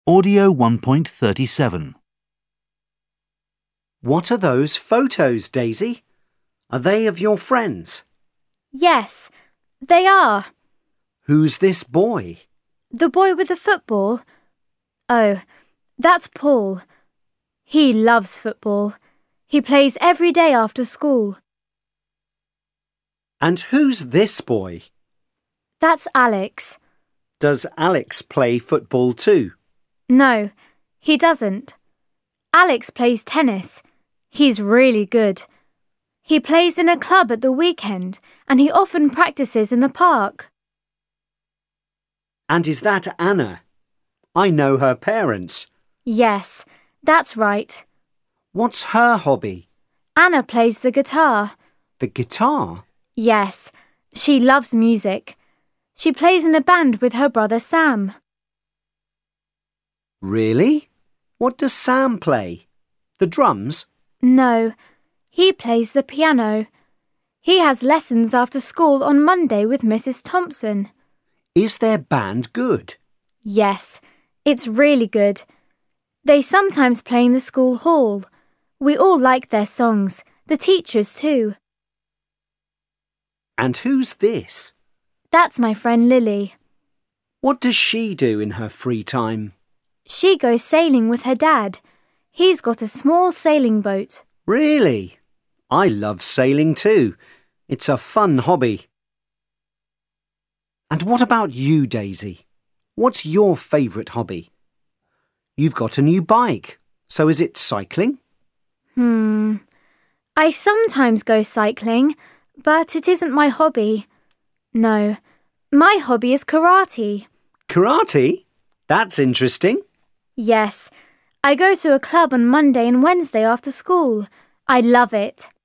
Audio 1.37. What are those photos, Daisy? Are they of your friends? Yes, they are. Who's this boy? The boy with the football? Oh, that's Paul. He loves football. He plays every day after school. And who's this boy? That's Alex. Does Alex play football too? No, he doesn't. Alex plays tennis. He's really good. He plays in a club at the weekend and he often practices in the park. And is that Anna? I know her parents. Yes, that's right. What's her hobby? Anna plays the guitar. The guitar? Yes, she loves music. She plays in a band with her brother Sam. Really? What does Sam play? The drums? No, he plays the piano. He has lessons after school on Monday with Mrs. Thompson. Is their band good? Yes, it's really good. They sometimes play in the school hall. We all like their songs, the teachers too. And who's this? That's my friend Lily. What does she do in her free time? She goes sailing with her dad. He's got a small sailing boat. Really? I love sailing too. It's a fun hobby. And what about you, Daisy? What's your favourite hobby? You've got a new bike, so is it cycling? I sometimes go cycling, but it isn't my hobby. No, my hobby is karate. Karate? That's interesting. Yes, I go to a club on Monday and Wednesday after school. I love it.